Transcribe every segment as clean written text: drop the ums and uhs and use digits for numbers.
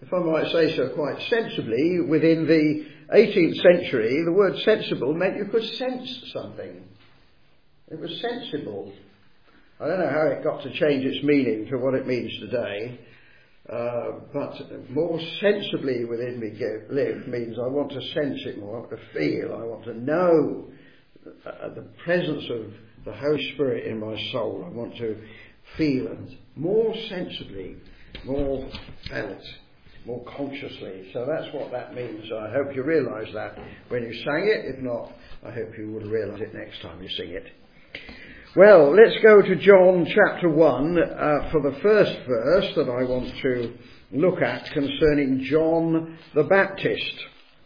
if I might say so quite sensibly, within the 18th century, the word sensible meant you could sense something. It was sensible. I don't know how it got to change its meaning to what it means today, but more sensibly within me live means I want to sense it more, I want to feel, I want to know the presence of the Holy Spirit in my soul. I want to feel, and more sensibly, more felt, more consciously. So that's what that means. I hope you realise that when you sang it. If not, I hope you will realise it next time you sing it. Well, let's go to John chapter 1 for the first verse that I want to look at concerning John the Baptist.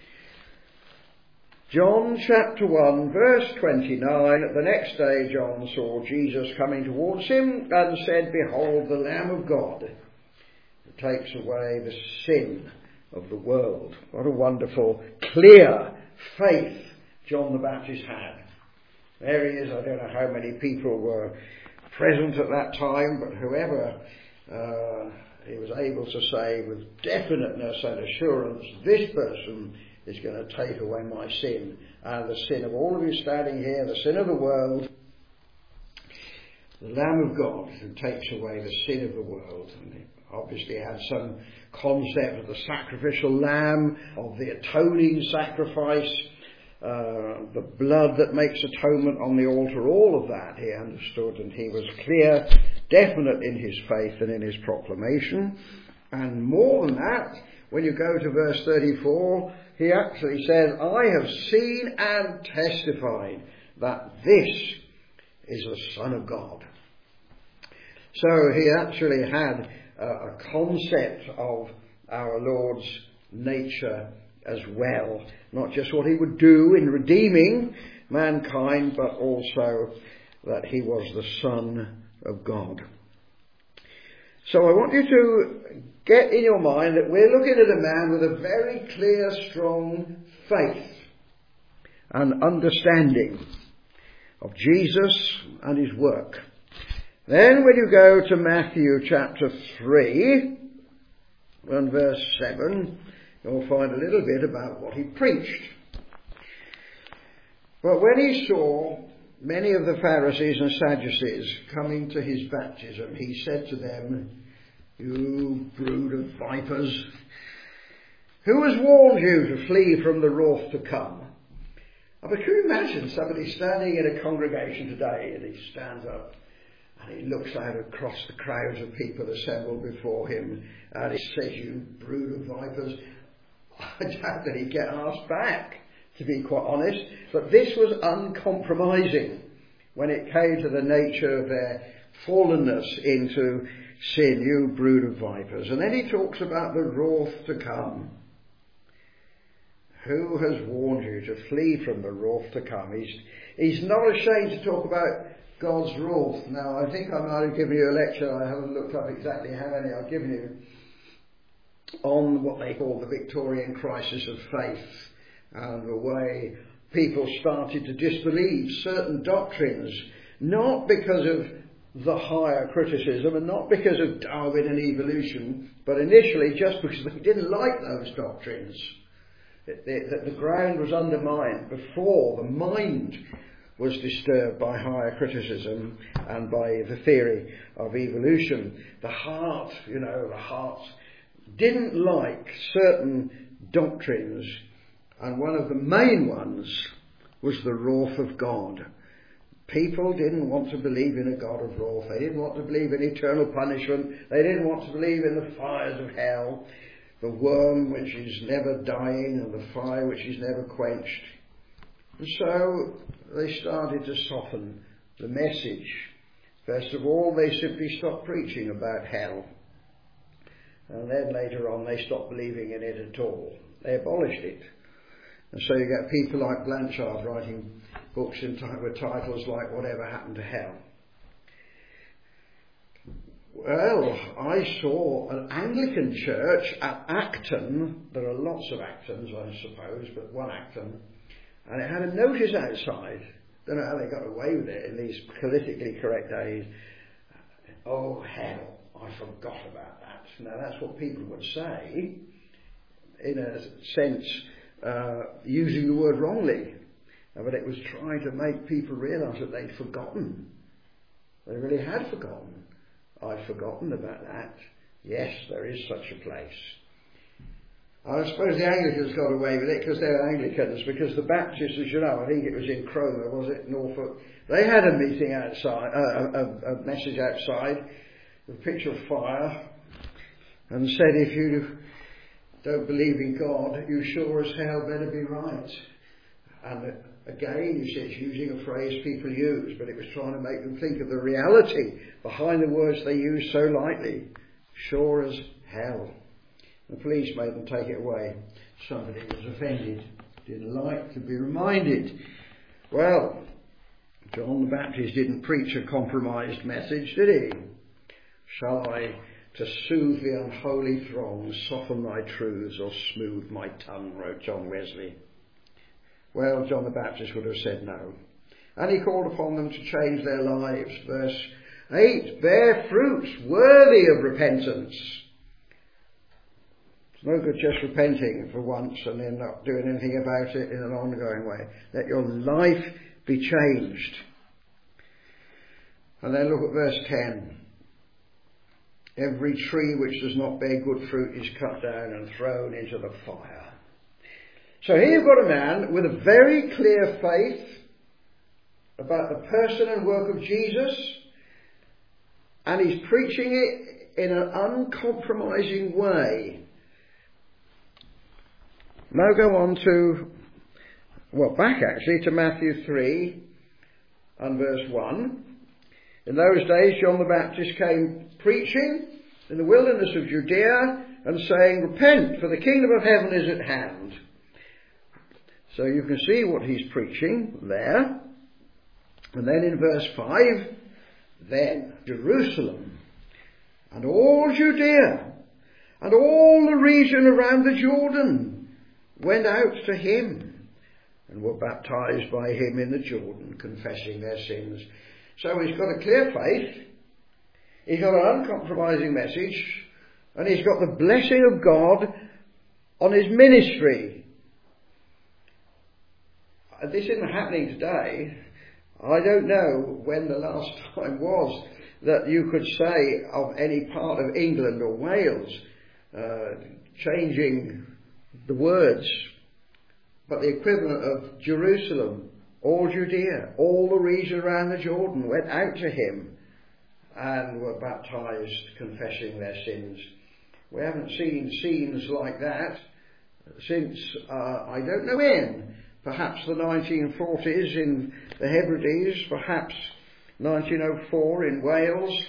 John chapter 1 verse 29, the next day John saw Jesus coming towards him and said, "Behold the Lamb of God, who takes away the sin of the world." What a wonderful, clear faith John the Baptist had. There he is. I don't know how many people were present at that time, but whoever he was able to say with definiteness and assurance, this person is going to take away my sin and the sin of all of you standing here, the sin of the world. The Lamb of God who takes away the sin of the world. And he obviously had some concept of the sacrificial lamb, of the atoning sacrifice, the blood that makes atonement on the altar. All of that he understood, and he was clear, definite in his faith and in his proclamation. And more than that, when you go to verse 34, he actually says, "I have seen and testified that this is the Son of God." So he actually had a concept of our Lord's nature as well. Not just what he would do in redeeming mankind, but also that he was the Son of God. So I want you to get in your mind that we're looking at a man with a very clear, strong faith and understanding of Jesus and his work. Then when you go to Matthew chapter 3 and verse 7, you'll find a little bit about what he preached. But when he saw many of the Pharisees and Sadducees coming to his baptism, he said to them, "You brood of vipers, who has warned you to flee from the wrath to come?" I mean, can you imagine somebody standing in a congregation today, and he stands up and he looks out across the crowds of people assembled before him and he says, "You brood of vipers"? I doubt that he'd get asked back, to be quite honest. But this was uncompromising when it came to the nature of their fallenness into sin. "You brood of vipers." And then he talks about the wrath to come. Who has warned you to flee from the wrath to come? He's not ashamed to talk about God's wrath. Now, I think I might have given you a lecture, I haven't looked up exactly how many I've given you, on what they call the Victorian crisis of faith and the way people started to disbelieve certain doctrines, not because of the higher criticism and not because of Darwin and evolution, but initially just because they didn't like those doctrines. That the ground was undermined before the mind was disturbed by higher criticism and by the theory of evolution. The heart didn't like certain doctrines, and one of the main ones was the wrath of God. People didn't want to believe in a God of wrath. They didn't want to believe in eternal punishment. They didn't want to believe in the fires of hell, the worm which is never dying and the fire which is never quenched. And so they started to soften the message. First of all, they simply stopped preaching about hell. And then later on, they stopped believing in it at all. They abolished it. And so you get people like Blanchard writing books with titles like "Whatever Happened to Hell?" Well, I saw an Anglican church at Acton. There are lots of Actons, I suppose, but one Acton. And it had a notice outside. Don't know how they got away with it in these politically correct days. "Oh, hell. I forgot about that. Now that's what people would say, in a sense, using the word wrongly. But it was trying to make people realise that they'd forgotten. They really had forgotten. I'd forgotten about that. Yes, there is such a place. I suppose the Anglicans got away with it because they're Anglicans, because the Baptists, as you know, I think it was in Cromer, was it, Norfolk, they had a meeting outside, a message outside, with a picture of fire, and said, if you don't believe in God, you sure as hell better be right. And again, he says, using a phrase people use, but it was trying to make them think of the reality behind the words they use so lightly. Sure as hell. The police made them take it away. Somebody was offended, didn't like to be reminded. Well, John the Baptist didn't preach a compromised message, did he? Shall I, to soothe the unholy throng, soften thy truths or smooth my tongue, wrote John Wesley. Well, John the Baptist would have said no. And he called upon them to change their lives. Verse 8, bear fruits worthy of repentance. It's no good just repenting for once and then not doing anything about it in an ongoing way. Let your life be changed. And then look at verse 10. Every tree which does not bear good fruit is cut down and thrown into the fire. So here you've got a man with a very clear faith about the person and work of Jesus, and he's preaching it in an uncompromising way. Now go on to, back actually to Matthew 3 and verse 1. In those days John the Baptist came preaching in the wilderness of Judea and saying, repent, for the kingdom of heaven is at hand. So you can see what he's preaching there. And then in verse 5, then Jerusalem and all Judea and all the region around the Jordan went out to him and were baptized by him in the Jordan, confessing their sins. So he's got a clear faith, he's got an uncompromising message, and he's got the blessing of God on his ministry. This isn't happening today. I don't know when the last time was that you could say of any part of England or Wales changing the words, but the equivalent of Jerusalem, all Judea, all the region around the Jordan went out to him and were baptized, confessing their sins. We haven't seen scenes like that since, I don't know when, perhaps the 1940s in the Hebrides, perhaps 1904 in Wales,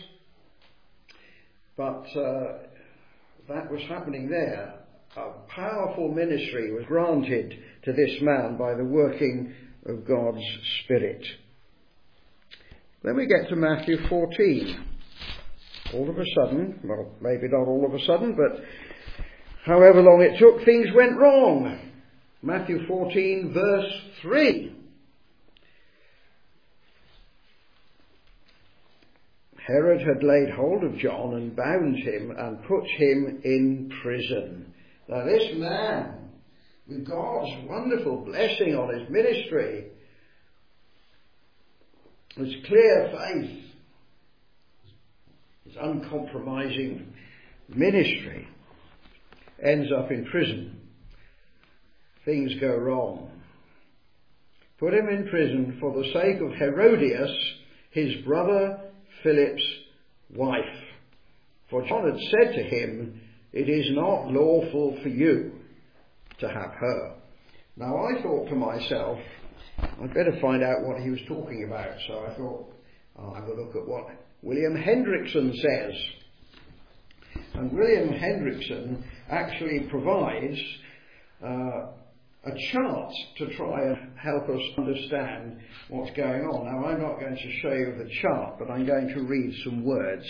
but that was happening there. A powerful ministry was granted to this man by the working of God's Spirit. Then we get to Matthew 14. All of a sudden, well, maybe not all of a sudden, but however long it took, things went wrong. Matthew 14, verse 3. Herod had laid hold of John and bound him and put him in prison. Now this man, with God's wonderful blessing on his ministry, his clear faith, his uncompromising ministry, ends up in prison. Things go wrong. Put him in prison for the sake of Herodias, his brother Philip's wife. For John had said to him, it is not lawful for you to have her. Now I thought to myself, I'd better find out what he was talking about. So I thought, I'll have a look at what William Hendrickson says. And William Hendrickson actually provides a chart to try and help us understand what's going on. Now I'm not going to show you the chart, but I'm going to read some words.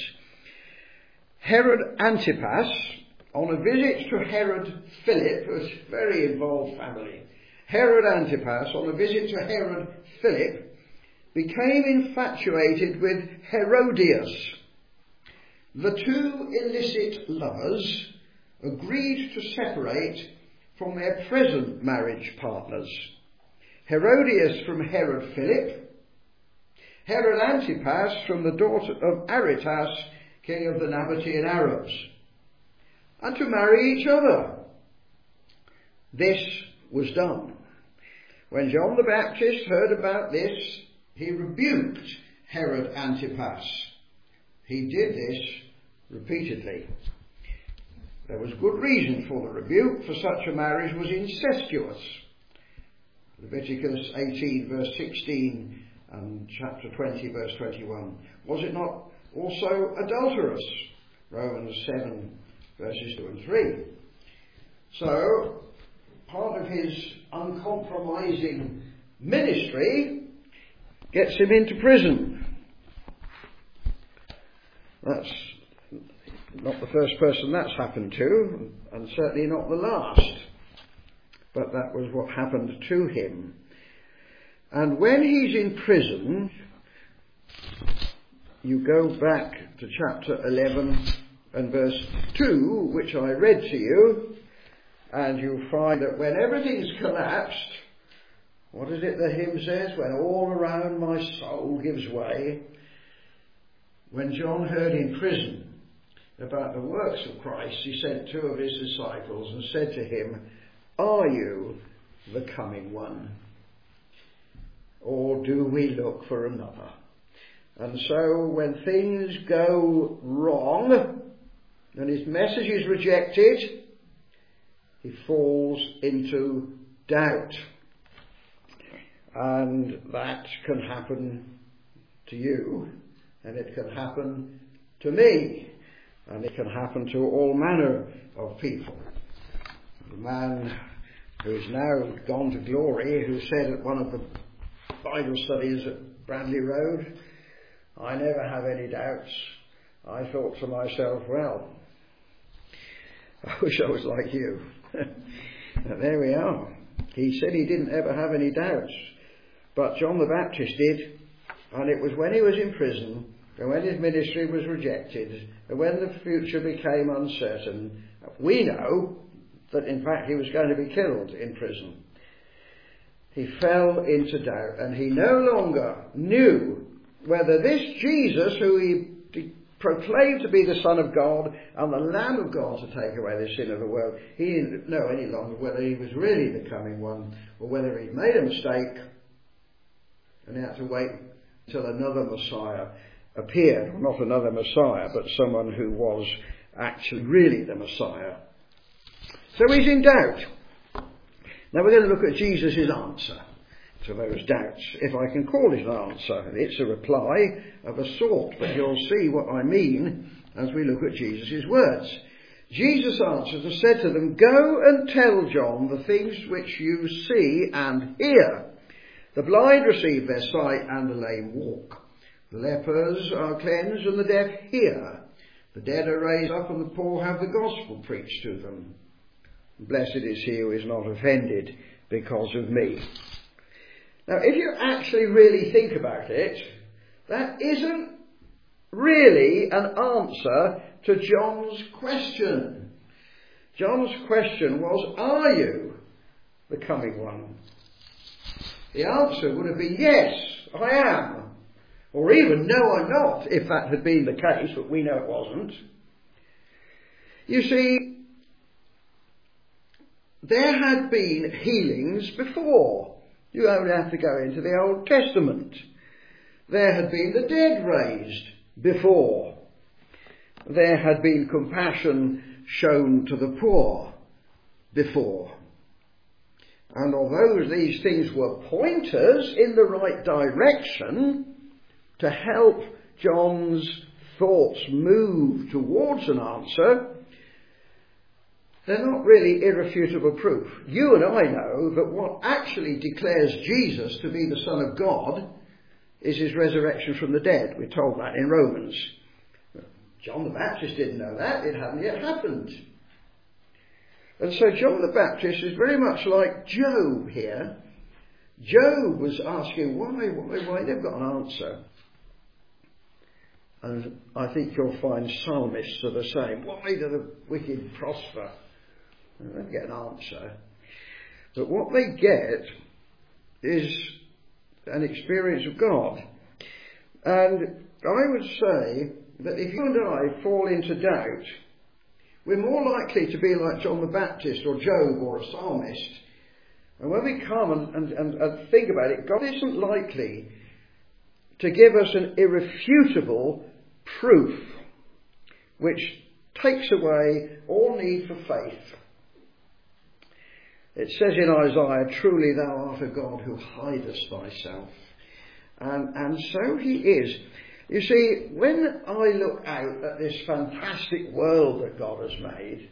Herod Antipas, on a visit to Herod Philip, who was a very involved family, Herod Antipas, on a visit to Herod Philip, became infatuated with Herodias, the two illicit lovers agreed to separate from their present marriage partners. Herodias from Herod Philip, Herod Antipas from the daughter of Aretas, king of the Nabatean Arabs, and to marry each other. This was done. When John the Baptist heard about this, he rebuked Herod Antipas. He did this repeatedly. There was good reason for the rebuke, for such a marriage was incestuous. Leviticus 18 verse 16 and chapter 20 verse 21. Was it not also adulterous? Romans 7 verses 2 and 3. So, part of his uncompromising ministry gets him into prison. That's not the first person that's happened to, and certainly not the last. But that was what happened to him. And when he's in prison, you go back to chapter 11 and verse 2, which I read to you, and you'll find that when everything's collapsed, what is it the hymn says? When all around my soul gives way. When John heard in prison about the works of Christ, he sent two of his disciples and said to him, "Are you the coming one? Or do we look for another?" And so when things go wrong and his message is rejected, he falls into doubt. And that can happen to you, and it can happen to me, and it can happen to all manner of people. The man who's now gone to glory, who said at one of the Bible studies at Bradley Road, "I never have any doubts. I thought to myself, well, I wish I was like you." But there we are. He said he didn't ever have any doubts. But John the Baptist did. And it was when he was in prison, and when his ministry was rejected, and when the future became uncertain, we know that in fact he was going to be killed in prison. He fell into doubt, and he no longer knew whether this Jesus, who he proclaimed to be the Son of God and the Lamb of God to take away the sin of the world, he didn't know any longer whether he was really the coming one, or whether he'd made a mistake and he had to wait until another Messiah appeared. Well, not another Messiah, but someone who was actually really the Messiah. So he's in doubt. Now we're going to look at Jesus' answer to those doubts, if I can call it an answer. It's a reply of a sort, but you'll see what I mean as we look at Jesus' words. Jesus answered and said to them, "Go and tell John the things which you see and hear. The blind receive their sight and the lame walk. The lepers are cleansed and the deaf hear. The dead are raised up and the poor have the gospel preached to them. Blessed is he who is not offended because of me." Now, if you actually really think about it, that isn't really an answer to John's question. John's question was, "Are you the coming one?" The answer would have been, "Yes, I am." Or even, "No, I'm not," if that had been the case, but we know it wasn't. You see, there had been healings before. You only have to go into the Old Testament. There had been the dead raised before. There had been compassion shown to the poor before. And although these things were pointers in the right direction to help John's thoughts move towards an answer, they're not really irrefutable proof. You and I know that what actually declares Jesus to be the Son of God is his resurrection from the dead. We're told that in Romans. John the Baptist didn't know that. It hadn't yet happened. And so John the Baptist is very much like Job here. Job was asking, why? They've got an answer. And I think you'll find psalmists are the same. Why do the wicked prosper? They don't get an answer. But what they get is an experience of God. And I would say that if you and I fall into doubt, we're more likely to be like John the Baptist or Job or a psalmist. And when we come and think about it, God isn't likely to give us an irrefutable proof which takes away all need for faith. It says in Isaiah, truly thou art a God who hidest thyself. And so he is. You see, when I look out at this fantastic world that God has made,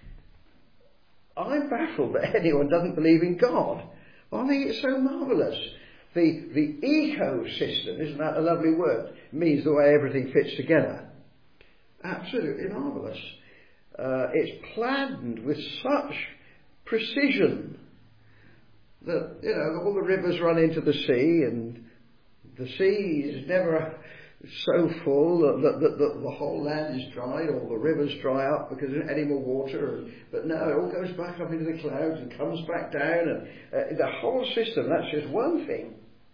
I'm baffled that anyone doesn't believe in God. I think it's so marvellous. The ecosystem, isn't that a lovely word? It means the way everything fits together. Absolutely marvellous. It's planned with such precision that, all the rivers run into the sea, and the sea is never so full that the whole land is dried, or the rivers dry up because there isn't any more water. But no, it all goes back up into the clouds and comes back down, and the whole system, that's just one thing.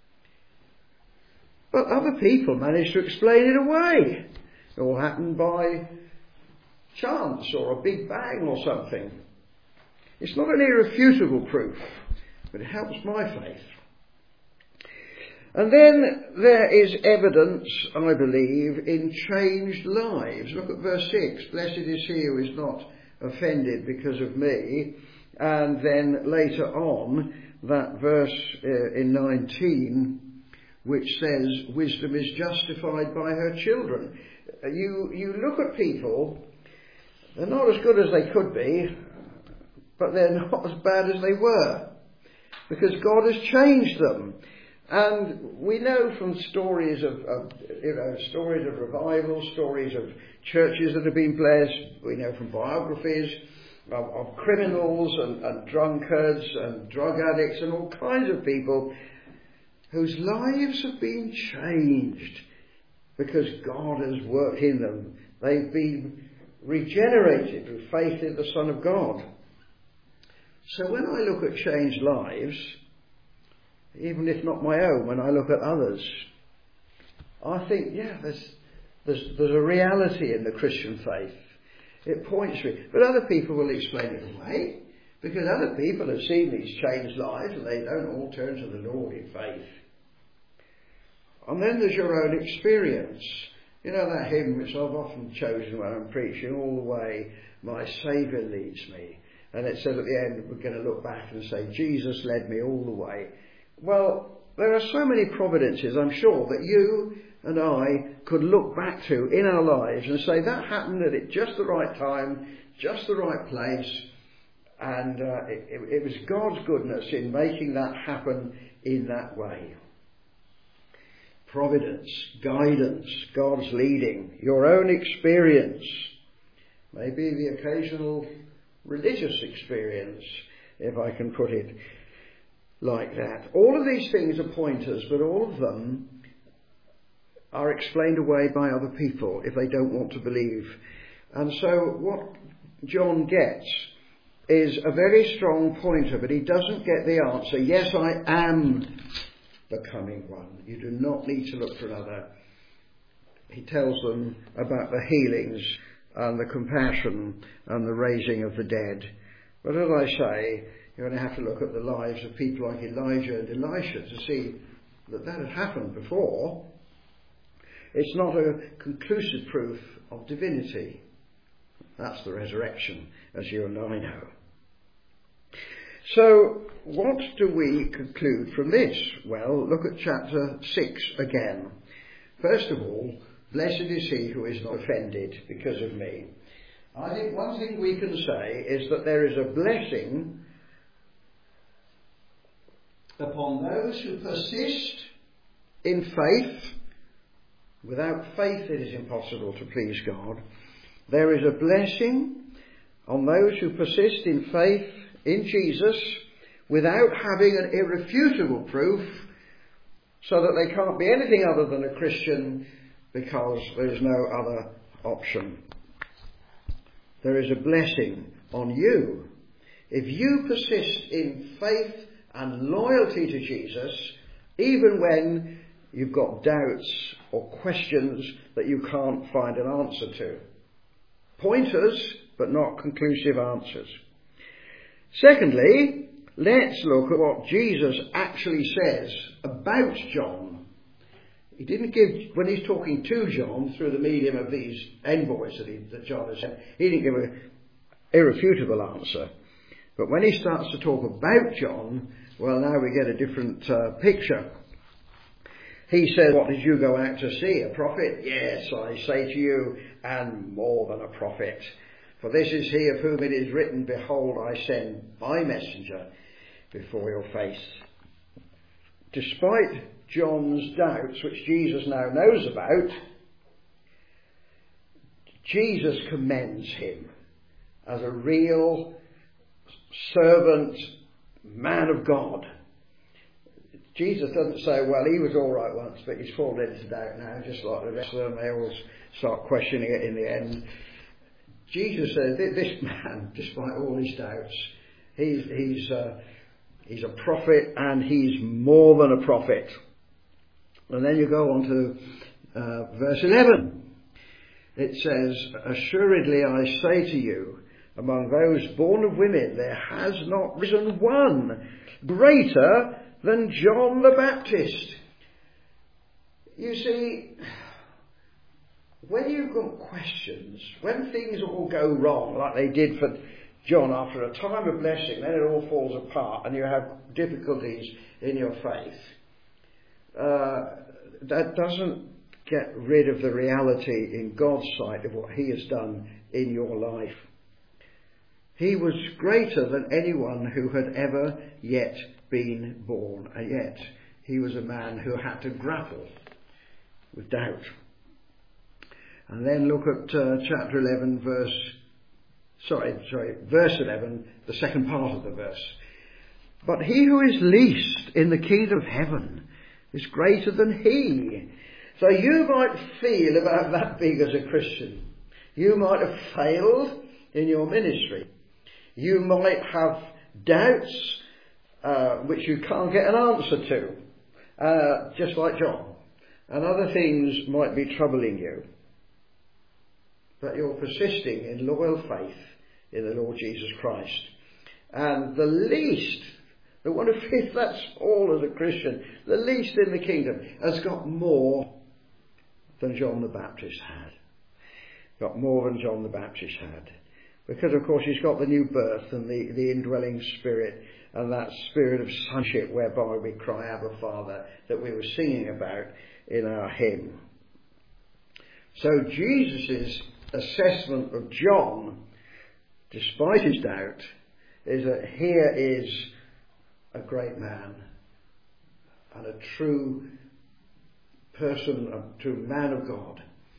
But other people manage to explain it away. It all happened by chance or a big bang or something. It's not an irrefutable proof, but it helps my faith. And then there is evidence, I believe, in changed lives. Look at verse 6. Blessed is he who is not offended because of me. And then later on, that verse in 19, which says, wisdom is justified by her children. You look at people, they're not as good as they could be, but they're not as bad as they were, because God has changed them. And we know from stories of revival, stories of churches that have been blessed. We know from biographies of criminals and drunkards and drug addicts and all kinds of people whose lives have been changed because God has worked in them. They've been regenerated through faith in the Son of God. So when I look at changed lives, even if not my own, when I look at others, I think, there's a reality in the Christian faith. It points me. But other people will explain it away, because other people have seen these changed lives and they don't all turn to the Lord in faith. And then there's your own experience. You know that hymn which I've often chosen when I'm preaching, all the way my Saviour leads me. And it says at the end, we're going to look back and say, Jesus led me all the way. Well, there are so many providences, I'm sure, that you and I could look back to in our lives and say that happened at just the right time, just the right place, and it was God's goodness in making that happen in that way. Providence, guidance, God's leading, your own experience, maybe the occasional religious experience, if I can put it like that. All of these things are pointers, but all of them are explained away by other people if they don't want to believe. And so what John gets is a very strong pointer, but he doesn't get the answer, yes, I am the coming one. You do not need to look for another. He tells them about the healings and the compassion and the raising of the dead. But as I say, you're going to have to look at the lives of people like Elijah and Elisha to see that had happened before. It's not a conclusive proof of divinity. That's the resurrection, as you and I know. So, what do we conclude from this? Well, look at chapter 6 again. First of all, blessed is he who is not offended because of me. I think one thing we can say is that there is a blessing upon those who persist in faith. Without faith it is impossible to please God. There is a blessing on those who persist in faith in Jesus without having an irrefutable proof, so that they can't be anything other than a Christian because there is no other option. There is a blessing on you. If you persist in faith and loyalty to Jesus, even when you've got doubts or questions that you can't find an answer to. Pointers, but not conclusive answers. Secondly, let's look at what Jesus actually says about John. He didn't give, when he's talking to John through the medium of these envoys that John has sent, he didn't give an irrefutable answer. But when he starts to talk about John, well, now we get a different picture. He says, what did you go out to see? A prophet? Yes, I say to you, and more than a prophet. For this is he of whom it is written, behold, I send my messenger before your face. Despite John's doubts, which Jesus now knows about, Jesus commends him as a real servant, man of God. Jesus doesn't say, well, he was all right once, but he's fallen into doubt now, just like the rest of them. They all start questioning it in the end. Jesus says, this man, despite all his doubts, he's a prophet, and he's more than a prophet. And then you go on to verse 11. It says, assuredly I say to you, among those born of women, there has not risen one greater than John the Baptist. You see, when you've got questions, when things all go wrong, like they did for John after a time of blessing, then it all falls apart and you have difficulties in your faith, that doesn't get rid of the reality in God's sight of what he has done in your life. He was greater than anyone who had ever yet been born, and yet he was a man who had to grapple with doubt. And then look at chapter 11, verse 11, the second part of the verse. But he who is least in the kingdom of heaven is greater than he. So you might feel about that big as a Christian. You might have failed in your ministry. You might have doubts which you can't get an answer to, just like John. And other things might be troubling you. But you're persisting in loyal faith in the Lord Jesus Christ. And the least, the one who thinks that's all as a Christian, the least in the kingdom, has got more than John the Baptist had. Got more than John the Baptist had. Because, of course, he's got the new birth and the indwelling spirit and that spirit of sonship whereby we cry, Abba, Father, that we were singing about in our hymn. So Jesus' assessment of John, despite his doubt, is that here is a great man and a true person, a true man of God.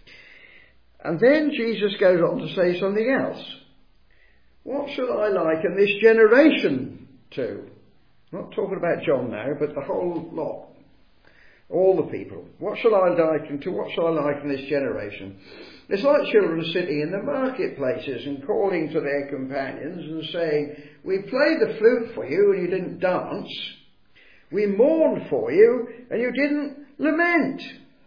And then Jesus goes on to say something else. What shall I liken this generation to? I'm not talking about John now, but the whole lot. All the people. What shall I liken this generation? It's like children sitting in the marketplaces and calling to their companions and saying, we played the flute for you and you didn't dance. We mourned for you and you didn't lament.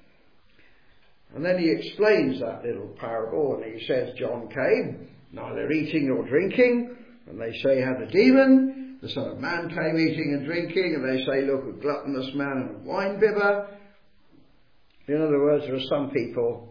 And then he explains that little parable and he says, John came, neither eating nor drinking, and they say he had a demon. The Son of Man came eating and drinking, and they say, look, a gluttonous man and a wine bibber. In other words, there are some people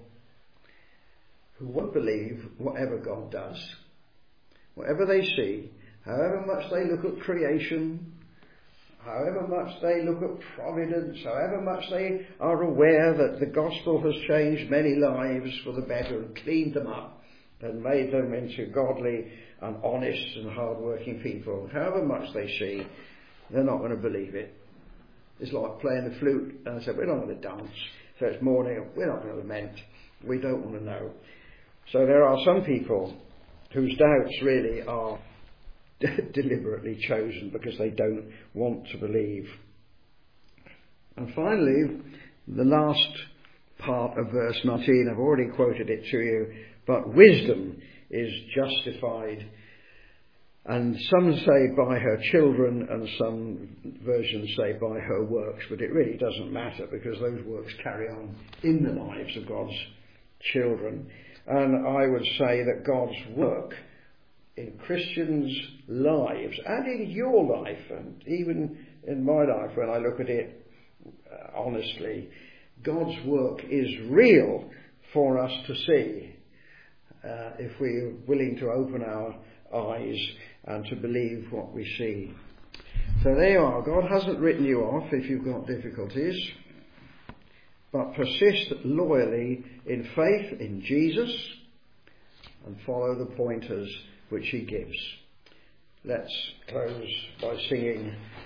who won't believe whatever God does. Whatever they see, however much they look at creation, however much they look at providence, however much they are aware that the gospel has changed many lives for the better and cleaned them up and made them into godly and honest and hard-working people, however much they see, they're not going to believe it. It's like playing the flute, and I said, we're not going to dance, so it's morning, we're not going to lament, we don't want to know. So there are some people whose doubts really are deliberately chosen because they don't want to believe. And finally, the last part of verse 19. I've already quoted it to you. But wisdom is justified, and some say by her children, and some versions say by her works, but it really doesn't matter because those works carry on in the lives of God's children. And I would say that God's work in Christians' lives, and in your life, and even in my life when I look at it honestly, God's work is real for us to see. If we're willing to open our eyes and to believe what we see. So there you are. God hasn't written you off if you've got difficulties, but persist loyally in faith in Jesus and follow the pointers which he gives. Let's close by singing